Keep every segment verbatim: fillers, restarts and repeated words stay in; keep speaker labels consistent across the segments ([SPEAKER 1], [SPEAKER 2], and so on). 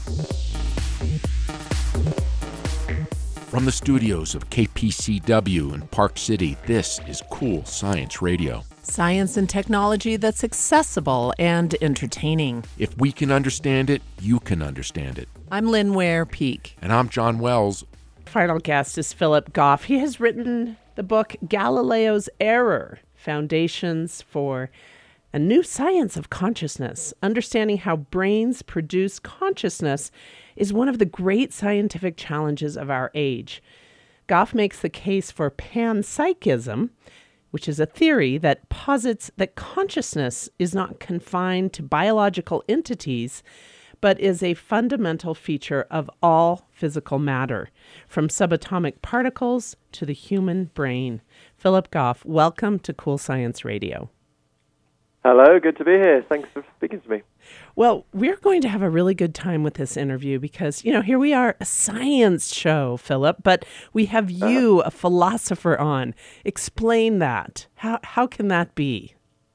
[SPEAKER 1] From the studios of K P C W in Park City, this is Cool Science Radio.
[SPEAKER 2] Science and technology that's accessible and entertaining.
[SPEAKER 1] If we can understand it, you can understand it.
[SPEAKER 2] I'm Lynn Ware Peak.
[SPEAKER 1] And I'm John Wells.
[SPEAKER 2] Final guest is Philip Goff. He has written the book Galileo's Error, Foundations for a New Science of Consciousness. Understanding how brains produce consciousness is one of the great scientific challenges of our age. Goff makes the case for panpsychism, which is a theory that posits that consciousness is not confined to biological entities, but is a fundamental feature of all physical matter, from subatomic particles to the human brain. Philip Goff, welcome to Cool Science Radio.
[SPEAKER 3] Hello, good to be here. Thanks for speaking to me.
[SPEAKER 2] Well, we're going to have a really good time with this interview because, you know, here we are, a science show, Philip, but we have you, uh-huh. a philosopher, on. Explain that. How how can that be?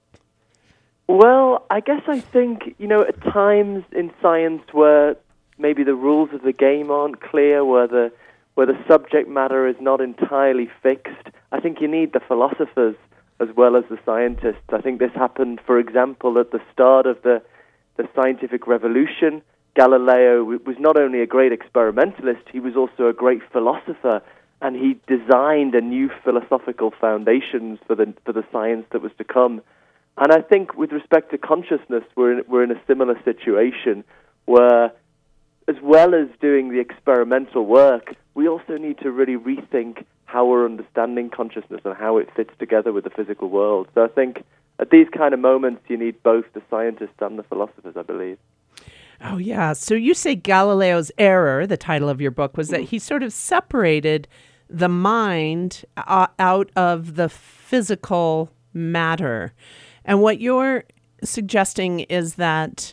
[SPEAKER 3] Well, I guess I think, you know, at times in science where maybe the rules of the game aren't clear, where the, where the subject matter is not entirely fixed, I think you need the philosophers as well as the scientists. I think this happened, for example, at the start of the, the scientific revolution. Galileo was not only a great experimentalist, he was also a great philosopher, and he designed a new philosophical foundations for the for the science that was to come. And I think with respect to consciousness, we're in, we're in a similar situation where, as well as doing the experimental work, we also need to really rethink how we're understanding consciousness and how it fits together with the physical world. So I think at these kind of moments, you need both the scientists and the philosophers, I believe.
[SPEAKER 2] Oh, yeah. So you say Galileo's error, the title of your book, was that he sort of separated the mind uh, out of the physical matter. And what you're suggesting is that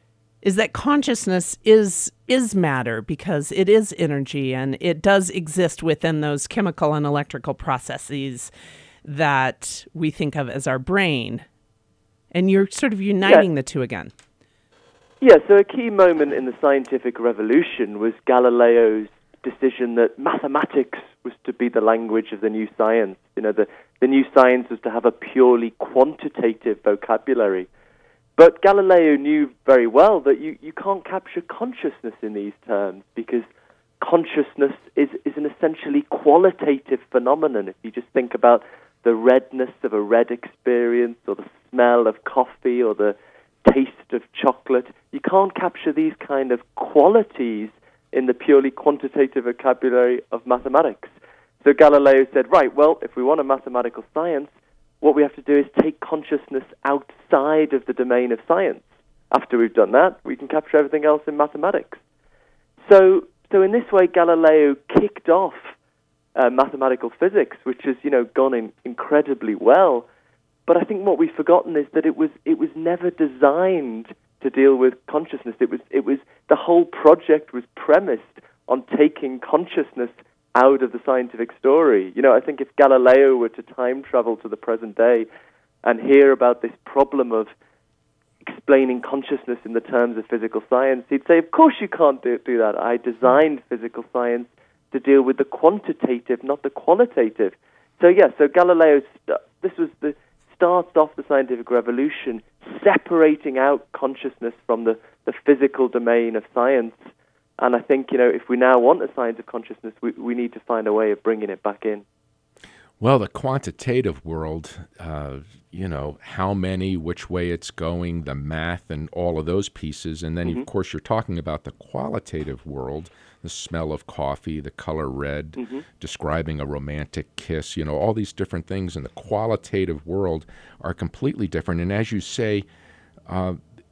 [SPEAKER 2] is that consciousness is is matter because it is energy and it does exist within those chemical and electrical processes that we think of as our brain. And you're sort of uniting yeah. the two again.
[SPEAKER 3] Yeah, so a key moment in the scientific revolution was Galileo's decision that mathematics was to be the language of the new science. You know, the, the new science was to have a purely quantitative vocabulary. But Galileo knew very well that you, you can't capture consciousness in these terms because consciousness is, is an essentially qualitative phenomenon. If you just think about the redness of a red experience or the smell of coffee or the taste of chocolate, you can't capture these kind of qualities in the purely quantitative vocabulary of mathematics. So Galileo said, right, well, if we want a mathematical science, what we have to do is take consciousness outside of the domain of science. After we've done that, we can capture everything else in mathematics. So, so in this way, Galileo kicked off uh, mathematical physics, which has, you know, gone in incredibly well. But I think what we've forgotten is that it was it was never designed to deal with consciousness. It was it was the whole project was premised on taking consciousness out of the scientific story. You know, I think if Galileo were to time travel to the present day and hear about this problem of explaining consciousness in the terms of physical science, he'd say, of course you can't do, do that. I designed physical science to deal with the quantitative, not the qualitative. So, yeah, so Galileo, st- this was the starts off the scientific revolution, separating out consciousness from the, the physical domain of science. And I think, you know, if we now want a science of consciousness, we, we need to find a way of bringing it back in.
[SPEAKER 1] Well, the quantitative world, uh, you know, how many, which way it's going, the math and all of those pieces. And then, mm-hmm. of course, you're talking about the qualitative world, the smell of coffee, the color red, mm-hmm. describing a romantic kiss, you know, all these different things in the qualitative world are completely different. And as you say, uh,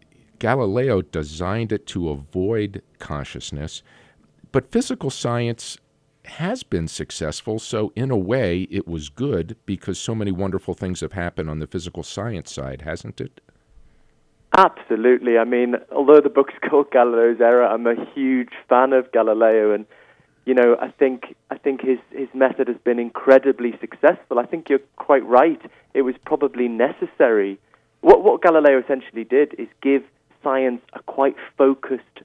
[SPEAKER 1] Galileo designed it to avoid consciousness, but physical science has been successful, so in a way it was good because so many wonderful things have happened on the physical science side, hasn't it?
[SPEAKER 3] Absolutely. I mean, although the book's called Galileo's Error, I'm a huge fan of Galileo, and you know, I think I think his his method has been incredibly successful. I think you're quite right. It was probably necessary. What what Galileo essentially did is give science a quite focused, narrow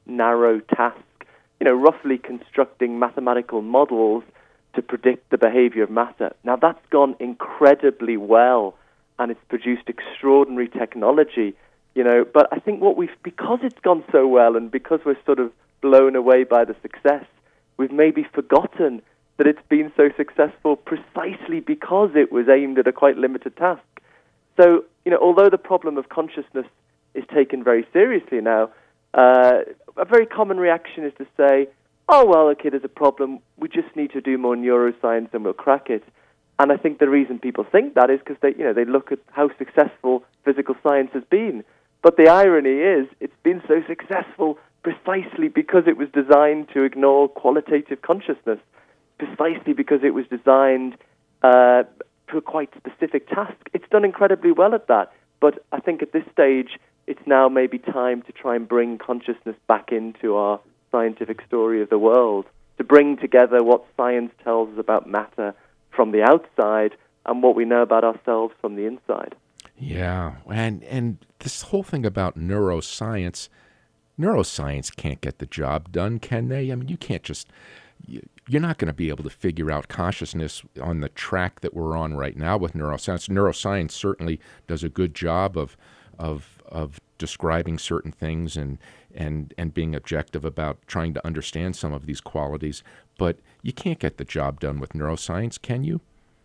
[SPEAKER 3] narrow task, you know, roughly constructing mathematical models to predict the behavior of matter. Now, that's gone incredibly well, and it's produced extraordinary technology, you know, but I think what we've, because it's gone so well and because we're sort of blown away by the success, we've maybe forgotten that it's been so successful precisely because it was aimed at a quite limited task. So, you know, although the problem of consciousness is taken very seriously now, uh, a very common reaction is to say, oh, well, okay, there's a problem, we just need to do more neuroscience and we'll crack it. And I think the reason people think that is because they, you know, they look at how successful physical science has been. But the irony is, it's been so successful precisely because it was designed to ignore qualitative consciousness, precisely because it was designed uh, to a quite specific task. It's done incredibly well at that. But I think at this stage, it's now maybe time to try and bring consciousness back into our scientific story of the world, to bring together what science tells us about matter from the outside and what we know about ourselves from the inside.
[SPEAKER 1] Yeah, and and this whole thing about neuroscience, neuroscience can't get the job done, can they? I mean, you can't just, you're not going to be able to figure out consciousness on the track that we're on right now with neuroscience. Neuroscience certainly does a good job of of of describing certain things and and and being objective about trying to understand some of these qualities, but you can't get the job done with neuroscience, can you?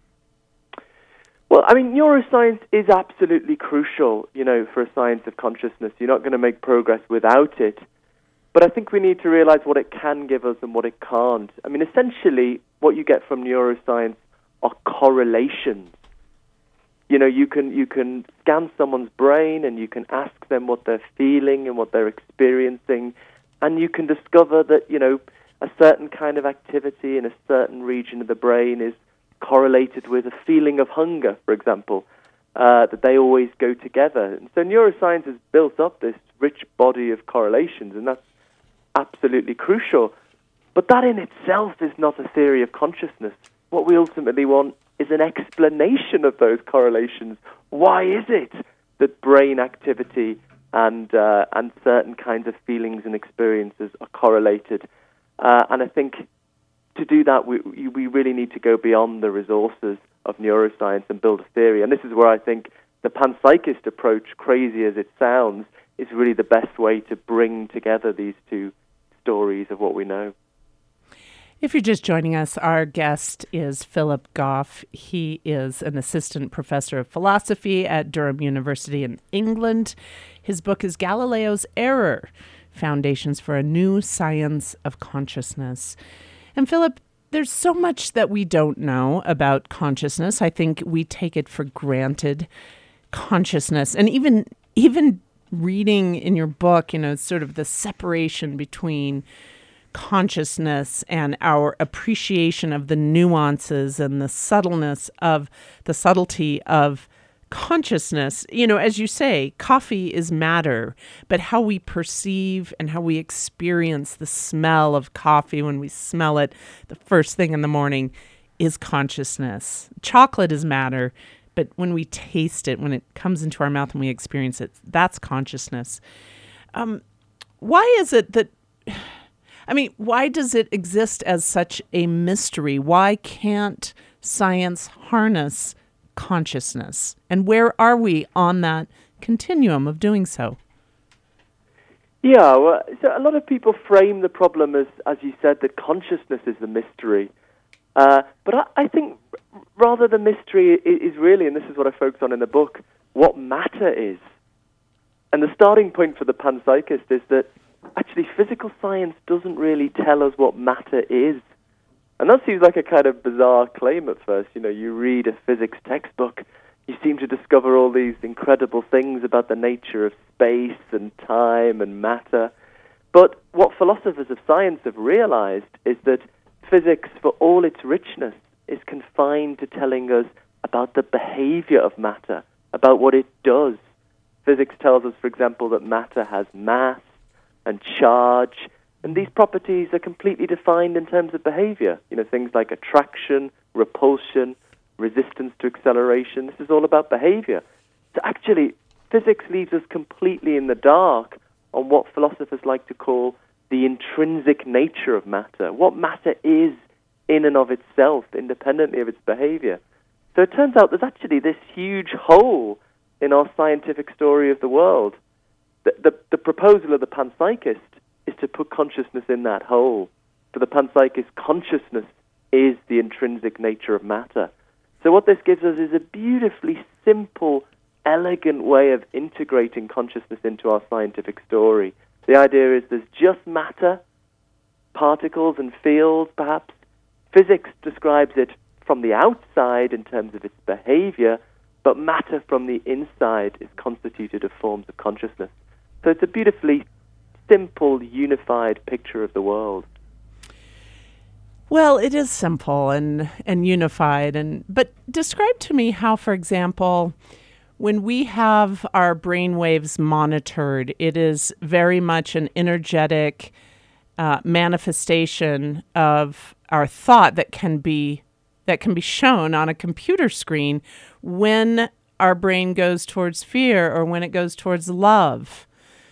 [SPEAKER 3] Well, I mean, neuroscience is absolutely crucial, you know, for a science of consciousness. You're not going to make progress without it. But I think we need to realize what it can give us and what it can't. I mean, essentially, what you get from neuroscience are correlations. You know, you can you can scan someone's brain and you can ask them what they're feeling and what they're experiencing, and you can discover that, you know, a certain kind of activity in a certain region of the brain is correlated with a feeling of hunger, for example, uh, that they always go together. And so neuroscience has built up this rich body of correlations, and that's absolutely crucial. But that in itself is not a theory of consciousness. What we ultimately want is an explanation of those correlations. Why is it that brain activity and uh, and certain kinds of feelings and experiences are correlated? Uh, and I think to do that, we we really need to go beyond the resources of neuroscience and build a theory. And this is where I think the panpsychist approach, crazy as it sounds, is really the best way to bring together these two stories of what we know.
[SPEAKER 2] If you're just joining us, our guest is Philip Goff. He is an assistant professor of philosophy at Durham University in England. His book is Galileo's Error, Foundations for a New Science of Consciousness. And Philip, there's so much that we don't know about consciousness. I think we take it for granted, consciousness. And even even reading in your book, you know, sort of the separation between consciousness and our appreciation of the nuances and the subtleness of the subtlety of consciousness. You know, as you say, coffee is matter, but how we perceive and how we experience the smell of coffee when we smell it the first thing in the morning is consciousness. Chocolate is matter, but when we taste it, when it comes into our mouth and we experience it, that's consciousness. Um, why is it that I mean, why does it exist as such a mystery? Why can't science harness consciousness? And where are we on that continuum of doing so?
[SPEAKER 3] Yeah, well, so a lot of people frame the problem as, as you said, that consciousness is the mystery. Uh, but I, I think rather the mystery is, is really, and this is what I focus on in the book, what matter is. And the starting point for the panpsychist is that actually, physical science doesn't really tell us what matter is. And that seems like a kind of bizarre claim at first. You know, you read a physics textbook, you seem to discover all these incredible things about the nature of space and time and matter. But what philosophers of science have realized is that physics, for all its richness, is confined to telling us about the behavior of matter, about what it does. Physics tells us, for example, that matter has mass and charge, and these properties are completely defined in terms of behavior. You know, things like attraction, repulsion, resistance to acceleration. This is all about behavior. So actually, physics leaves us completely in the dark on what philosophers like to call the intrinsic nature of matter, what matter is in and of itself, independently of its behavior. So it turns out there's actually this huge hole in our scientific story of the world. The, the, the proposal of the panpsychist is to put consciousness in that hole. For the panpsychist, consciousness is the intrinsic nature of matter. So what this gives us is a beautifully simple, elegant way of integrating consciousness into our scientific story. The idea is there's just matter, particles and fields, perhaps. Physics describes it from the outside in terms of its behavior, but matter from the inside is constituted of forms of consciousness. So it's a beautifully simple, unified picture of the world.
[SPEAKER 2] Well, it is simple and, and unified, and but describe to me how, for example, when we have our brain waves monitored, it is very much an energetic uh, manifestation of our thought that can be that can be shown on a computer screen when our brain goes towards fear or when it goes towards love.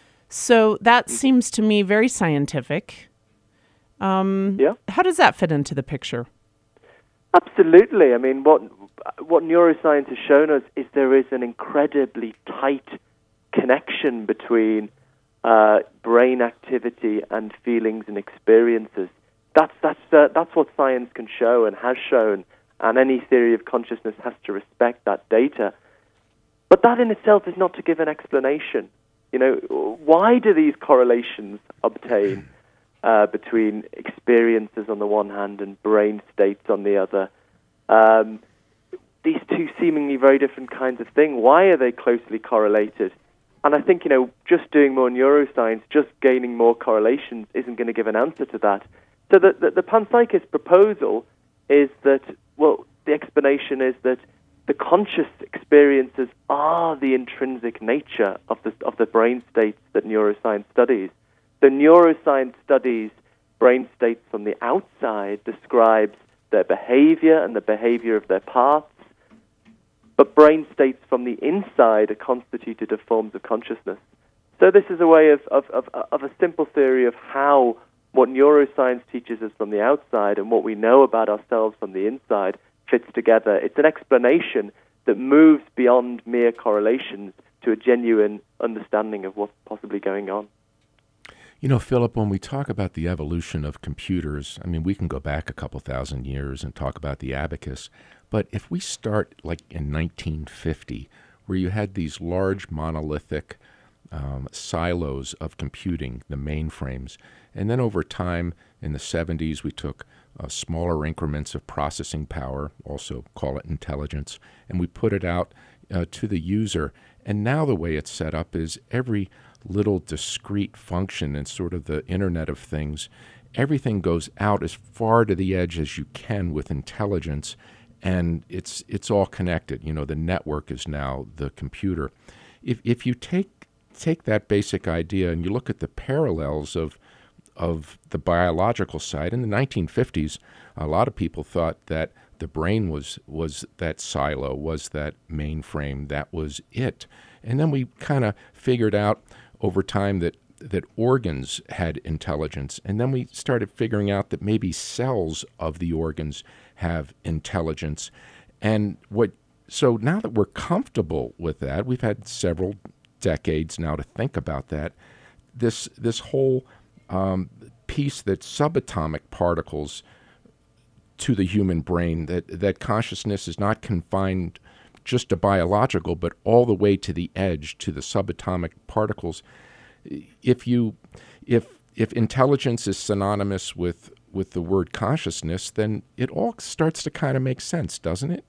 [SPEAKER 2] So that seems to me very scientific. Um,
[SPEAKER 3] yeah.
[SPEAKER 2] How does that fit into the picture?
[SPEAKER 3] Absolutely. I mean, what what neuroscience has shown us is there is an incredibly tight connection between uh, brain activity and feelings and experiences. That's that's uh, that's what science can show and has shown, and any theory of consciousness has to respect that data. But that in itself is not to give an explanation. You know, why do these correlations obtain uh, between experiences on the one hand and brain states on the other? Um, these two seemingly very different kinds of thing. Why are they closely correlated? And I think, you know, just doing more neuroscience, just gaining more correlations isn't going to give an answer to that. So the, the, the panpsychist proposal is that, well, the explanation is that the conscious experiences are the intrinsic nature of the of the brain states that neuroscience studies. The neuroscience studies brain states from the outside, describes their behavior and the behavior of their parts, but brain states from the inside are constituted of forms of consciousness. So this is a way of, of, of, of a simple theory of how what neuroscience teaches us from the outside and what we know about ourselves from the inside fits together. It's an explanation that moves beyond mere correlations to a genuine understanding of what's possibly going on.
[SPEAKER 1] You know, Philip, when we talk about the evolution of computers, I mean, we can go back a couple thousand years and talk about the abacus, but if we start like in nineteen fifty, where you had these large monolithic um, silos of computing, the mainframes, and then over time in the seventies, we took uh, smaller increments of processing power, also call it intelligence, and we put it out uh, to the user. And now the way it's set up is every little discrete function in sort of the Internet of Things, everything goes out as far to the edge as you can with intelligence, and it's it's all connected. You know, the network is now the computer. If if you take take that basic idea and you look at the parallels of of the biological side, in the nineteen fifties, a lot of people thought that the brain was was that silo, was that mainframe, that was it. And then we kind of figured out over time that that organs had intelligence, and then we started figuring out that maybe cells of the organs have intelligence. And what so now that we're comfortable with that, we've had several decades now to think about that, this this whole um, piece that subatomic particles to the human brain, that, that consciousness is not confined just to biological, but all the way to the edge, to the subatomic particles. If you, if if intelligence is synonymous with, with the word consciousness, then it all starts to kind of make sense, doesn't it?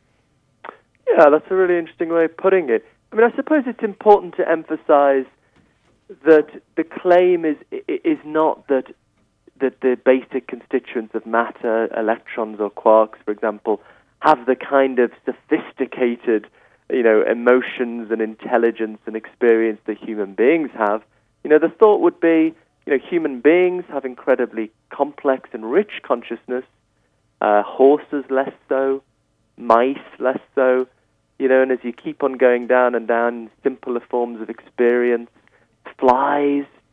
[SPEAKER 3] Yeah, that's a really interesting way of putting it. I mean, I suppose it's important to emphasize that the claim is is not that that the basic constituents of matter, electrons or quarks, for example, have the kind of sophisticated, you know, emotions and intelligence and experience that human beings have. You know, the thought would be, you know, human beings have incredibly complex and rich consciousness, uh, horses less so, mice less so, you know, and as you keep on going down and down, simpler forms of experience, flies,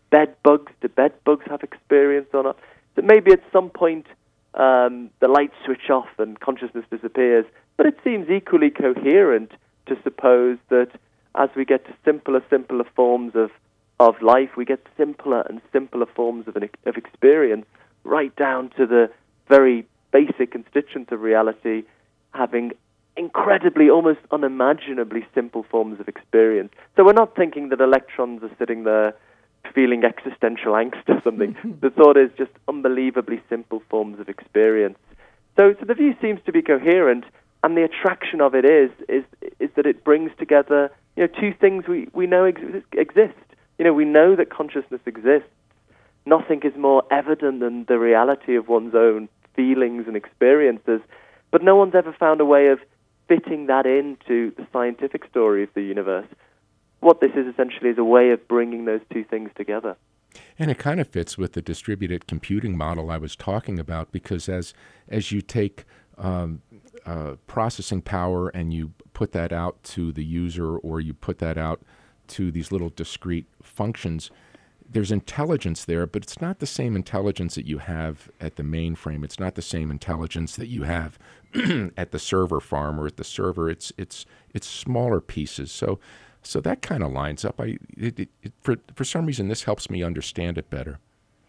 [SPEAKER 3] bed bugs. Do bed bugs have experience or not? So maybe at some point um, the lights switch off and consciousness disappears. But it seems equally coherent to suppose that as we get to simpler, simpler forms of, of life, we get simpler and simpler forms of, an, of experience, right down to the very basic constituents of reality, having incredibly, almost unimaginably simple forms of experience. So we're not thinking that electrons are sitting there feeling existential angst or something. The thought is just unbelievably simple forms of experience. So, so the view seems to be coherent, and the attraction of it is is is that it brings together, you know, two things we, we know ex- exist. You know, we know that consciousness exists. Nothing is more evident than the reality of one's own feelings and experiences, but no one's ever found a way of fitting that into the scientific story of the universe. What this is essentially is a way of bringing those two things together.
[SPEAKER 1] And it kind of fits with the distributed computing model I was talking about, because as as you take um, uh, processing power and you put that out to the user, or you put that out to these little discrete functions, there's intelligence there, but it's not the same intelligence that you have at the mainframe. It's not the same intelligence that you have at the server farm or at the server. It's it's it's smaller pieces. So so that kind of lines up. I it, it, it, for for some reason this helps me understand it better.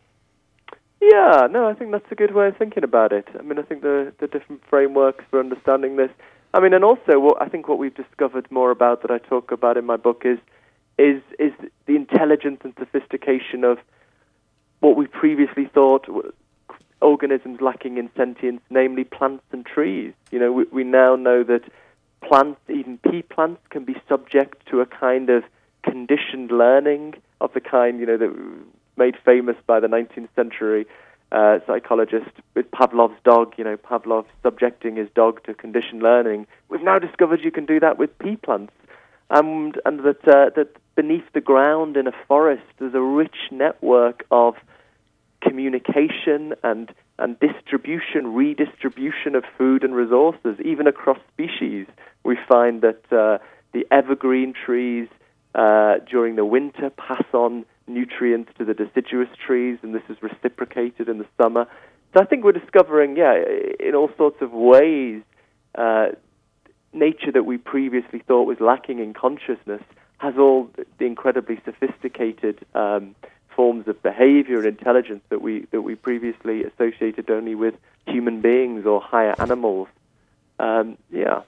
[SPEAKER 3] Yeah, no, I think that's a good way of thinking about it. I mean, I think the the different frameworks for understanding this. I mean, and also what I think what we've discovered more about that I talk about in my book is. is is the intelligence and sophistication of what we previously thought were organisms lacking in sentience, namely plants and trees. You know, we, we now know that plants, even pea plants, can be subject to a kind of conditioned learning of the kind, you know, that was made famous by the nineteenth century uh, psychologist with Pavlov's dog, you know, Pavlov subjecting his dog to conditioned learning. We've now discovered you can do that with pea plants. And, and that uh, that beneath the ground in a forest, there's a rich network of communication and and distribution, redistribution of food and resources, even across species. We find that uh, the evergreen trees uh, during the winter pass on nutrients to the deciduous trees, and this is reciprocated in the summer. So I think we're discovering, yeah, in all sorts of ways, uh, nature that we previously thought was lacking in consciousness has all the incredibly sophisticated um, forms of behavior and intelligence that we that we previously associated only with human beings or higher animals. Um, yeah.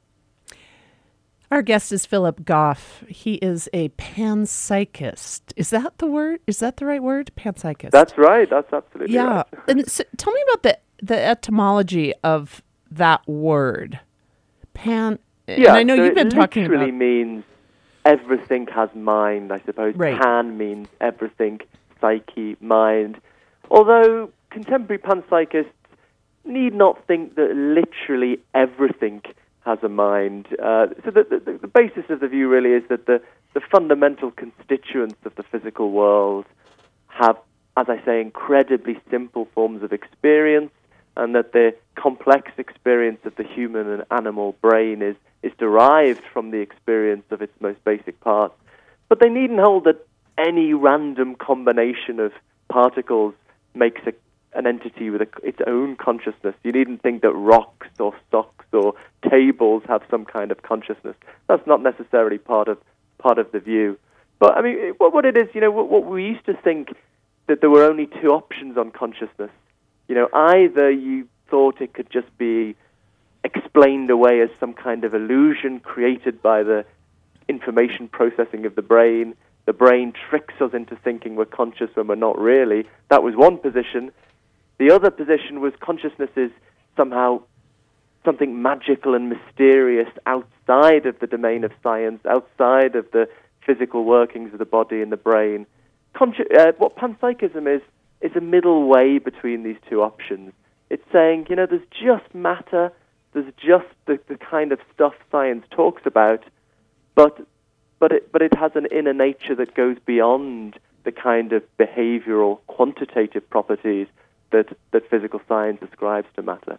[SPEAKER 2] Our guest is Philip Goff. He is a panpsychist. Is that the word? Is that the right word? Panpsychist.
[SPEAKER 3] That's right. That's absolutely
[SPEAKER 2] yeah.
[SPEAKER 3] right.
[SPEAKER 2] Yeah. And so tell me about the the etymology of that word. Pan.
[SPEAKER 3] Yeah,
[SPEAKER 2] and I know
[SPEAKER 3] so
[SPEAKER 2] you've been talking about.
[SPEAKER 3] It literally means everything has mind, I suppose.
[SPEAKER 2] Right.
[SPEAKER 3] Pan means everything, psyche, mind. Although contemporary panpsychists need not think that literally everything has a mind. Uh, so the, the, the basis of the view really is that the, the fundamental constituents of the physical world have, as I say, incredibly simple forms of experience, and that the complex experience of the human and animal brain is, is derived from the experience of its most basic parts. But they needn't hold that any random combination of particles makes a, an entity with a, its own consciousness. You needn't think that rocks or socks or tables have some kind of consciousness. That's not necessarily part of part of the view. But, I mean, what, what it is, you know, what, what we used to think that there were only two options on consciousness. You know, either you thought it could just be explained away as some kind of illusion created by the information processing of the brain. The brain tricks us into thinking we're conscious when we're not really. That was one position. The other position was consciousness is somehow something magical and mysterious outside of the domain of science, outside of the physical workings of the body and the brain. Consci- uh, what panpsychism is, is a middle way between these two options. It's saying, you know, there's just matter, there's just the, the kind of stuff science talks about, but but it but it has an inner nature that goes beyond the kind of behavioral, quantitative properties that, that physical science ascribes to matter.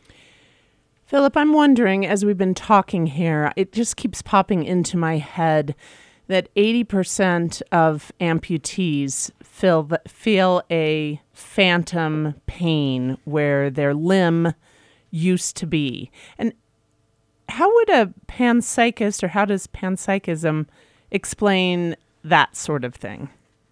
[SPEAKER 2] Philip, I'm wondering, as we've been talking here, it just keeps popping into my head that eighty percent of amputees feel feel a phantom pain where their limb used to be. And how would a panpsychist, or how does panpsychism explain that sort of thing?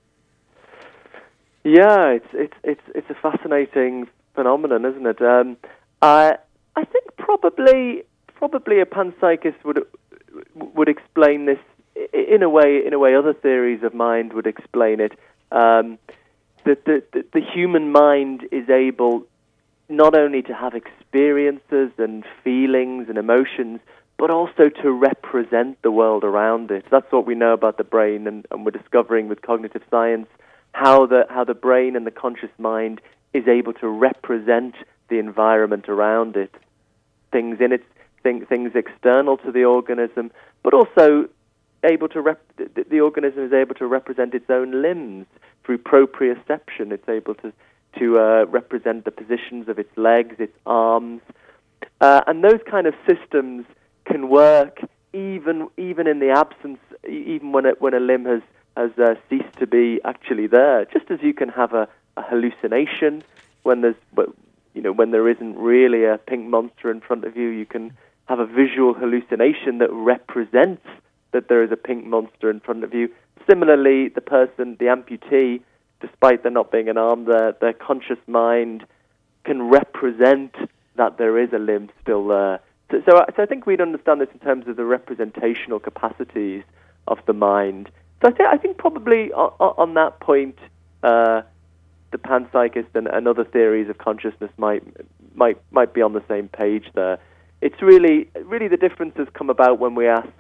[SPEAKER 3] Yeah, it's it's it's it's a fascinating phenomenon, isn't it? Um, I I think probably probably a panpsychist would would explain this in a way in a way other theories of mind would explain it. Um, that the, the the human mind is able not only to have experiences and feelings and emotions, but also to represent the world around it. That's what we know about the brain, and, and we're discovering with cognitive science how the how the brain and the conscious mind is able to represent the environment around it, things in it, thing, things external to the organism, but also able to rep- the, the organism is able to represent its own limbs through proprioception. It's able to to uh, represent the positions of its legs, its arms, uh, and those kind of systems can work even even in the absence, even when it, when a limb has has uh, ceased to be actually there. Just as you can have a, a hallucination when there's you know when there isn't really a pink monster in front of you, you can have a visual hallucination that represents that there is a pink monster in front of you. Similarly, the person, the amputee, despite there not being an arm there, their conscious mind can represent that there is a limb still there. So, so, so I think we'd understand this in terms of the representational capacities of the mind. So I, th- I think probably on, on that point, uh, the panpsychist and, and other theories of consciousness might might might be on the same page there. It's really really the differences come about when we ask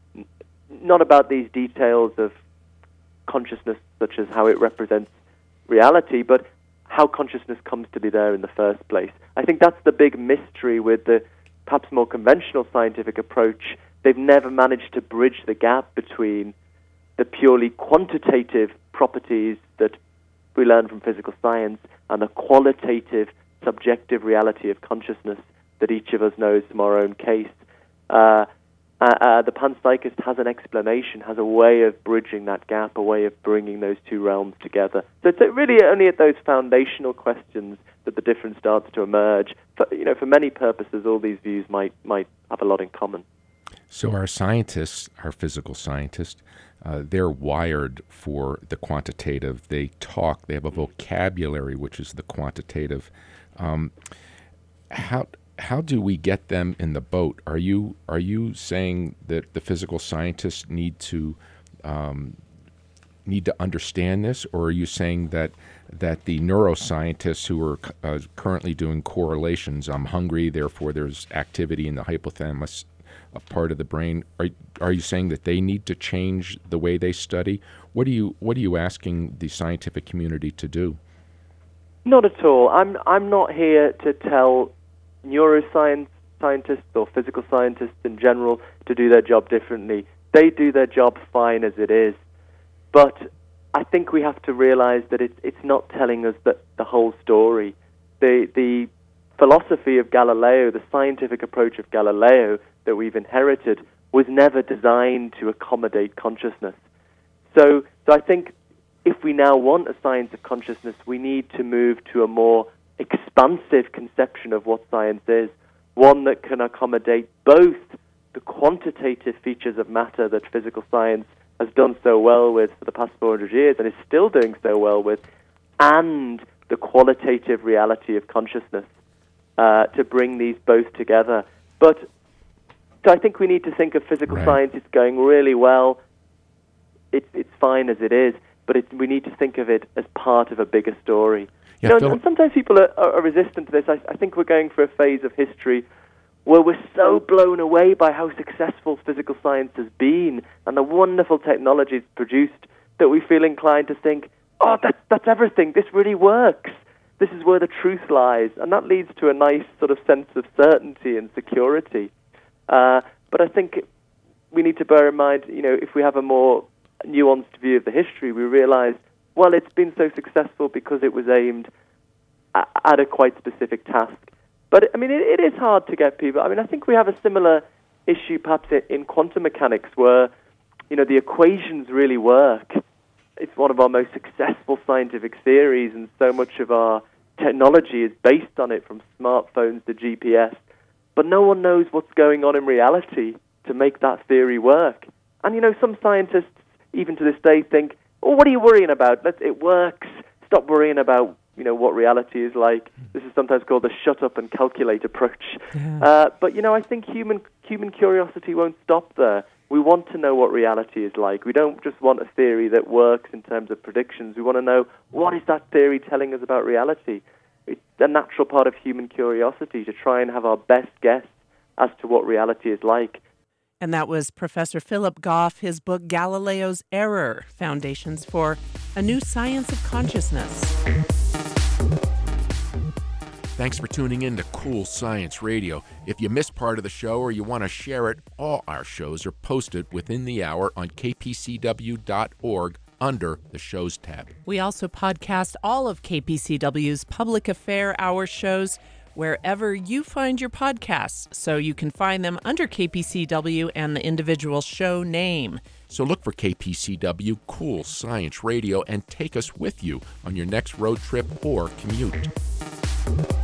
[SPEAKER 3] not about these details of consciousness, such as how it represents reality, but how consciousness comes to be there in the first place. I think that's the big mystery with the perhaps more conventional scientific approach. They've never managed to bridge the gap between the purely quantitative properties that we learn from physical science and the qualitative, subjective reality of consciousness that each of us knows from our own case. Uh, Uh, uh, the panpsychist has an explanation, has a way of bridging that gap, a way of bringing those two realms together. So it's really only at those foundational questions that the difference starts to emerge. For, you know, for many purposes, all these views might might have a lot in common.
[SPEAKER 1] So our scientists, our physical scientists, uh, they're wired for the quantitative. They talk. They have a vocabulary which is the quantitative. Um, how How do we get them in the boat? Are you are you saying that the physical scientists need to um, need to understand this, or are you saying that that the neuroscientists who are uh, currently doing correlations, I'm hungry, therefore there's activity in the hypothalamus, a part of the brain, are are you saying that they need to change the way they study? What are you what are you asking the scientific community to do?
[SPEAKER 3] Not at all. I'm I'm not here to tell neuroscience scientists or physical scientists in general to do their job differently. They do their job fine as it is. But I think we have to realize that it's it's not telling us that the whole story. The the philosophy of Galileo, the scientific approach of Galileo that we've inherited, was never designed to accommodate consciousness. So so I think if we now want a science of consciousness, we need to move to a more expansive conception of what science is, one that can accommodate both the quantitative features of matter that physical science has done so well with for the past four hundred years and is still doing so well with, and the qualitative reality of consciousness, uh, to bring these both together. But so I think we need to think of physical
[SPEAKER 1] right.
[SPEAKER 3] science. It's going really well. It's it's fine as it is, but it, we need to think of it as part of a bigger story.
[SPEAKER 1] Yeah,
[SPEAKER 3] you know, and sometimes people are, are resistant to this. I, I think we're going for a phase of history where we're so blown away by how successful physical science has been and the wonderful technologies produced that we feel inclined to think, oh, that, that's everything. This really works. This is where the truth lies. And that leads to a nice sort of sense of certainty and security. Uh, but I think we need to bear in mind, you know, if we have a more nuanced view of the history, we realize, well, it's been so successful because it was aimed at a quite specific task. But, I mean, it, it is hard to get people. I mean, I think we have a similar issue perhaps in quantum mechanics where, you know, the equations really work. it's one of our most successful scientific theories, and so much of our technology is based on it, from smartphones to G P S. But no one knows what's going on in reality to make that theory work. And, you know, some scientists, even to this day, think, oh, what are you worrying about? Let's, it works. Stop worrying about, you know, what reality is like. This is sometimes called the shut up and calculate approach. Yeah. Uh, but, you know, I think human human curiosity won't stop there. We want to know what reality is like. We don't just want a theory that works in terms of predictions. We want to know, what is that theory telling us about reality? It's a natural part of human curiosity to try and have our best guess as to what reality is like.
[SPEAKER 2] And that was Professor Philip Goff, his book Galileo's Error, Foundations for a New Science of Consciousness.
[SPEAKER 1] Thanks for tuning in to Cool Science Radio. If you missed part of the show or you want to share it, all our shows are posted within the hour on k p c w dot org under the Shows tab.
[SPEAKER 2] We also podcast all of K P C W's Public Affair Hour shows wherever you find your podcasts, so you can find them under K P C W and the individual show name.
[SPEAKER 1] So look for K P C W Cool Science Radio and take us with you on your next road trip or commute.